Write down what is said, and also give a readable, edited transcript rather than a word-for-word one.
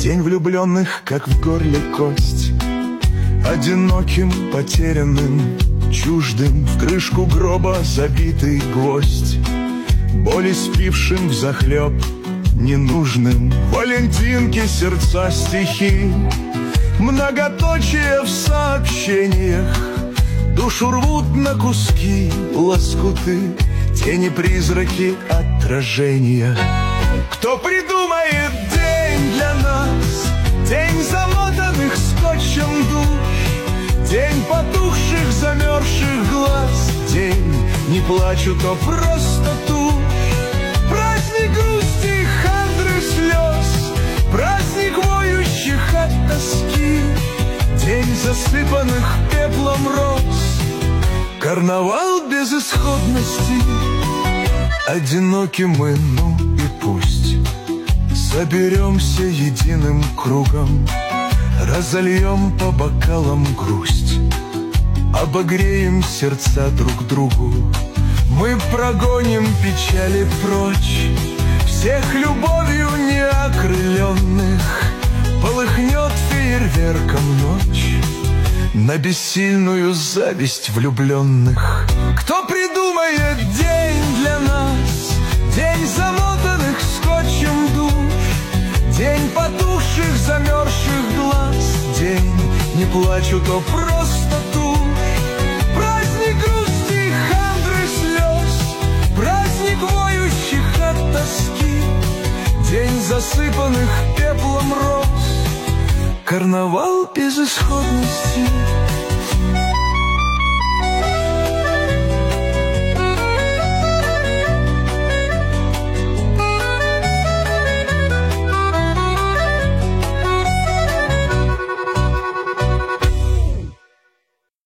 День влюбленных, как в горле кость, одиноким, потерянным, чуждым, в крышку гроба забитый гвоздь, боли спившим взахлеб ненужным, валентинки, сердца, стихи, многоточие в сообщениях, душу рвут на куски лоскуты, тени, призраки, отражения. Кто придумает день для нас, день замотанных скотчем душ, день потухших, замерзших глаз, день не плачут, а просто тушь. Праздник грусти, хандры, слез, праздник воющих от тоски, день засыпанных пеплом роз, карнавал безысходности. Одиноки мы, ну и пусть, соберемся единым кругом, разольем по бокалам грусть, обогреем сердца друг другу. Мы прогоним печали прочь, всех любовью неокрыленных, полыхнет фейерверком ночь на бессильную зависть влюбленных. Кто придумает день для нас, день замотанных скотчем душ, день потухших, замерзших глаз, день не плачут, а просто тушь. Праздник грусти, хандры, слез, праздник воющих от тоски, день засыпанных пеплом роз, карнавал безысходности.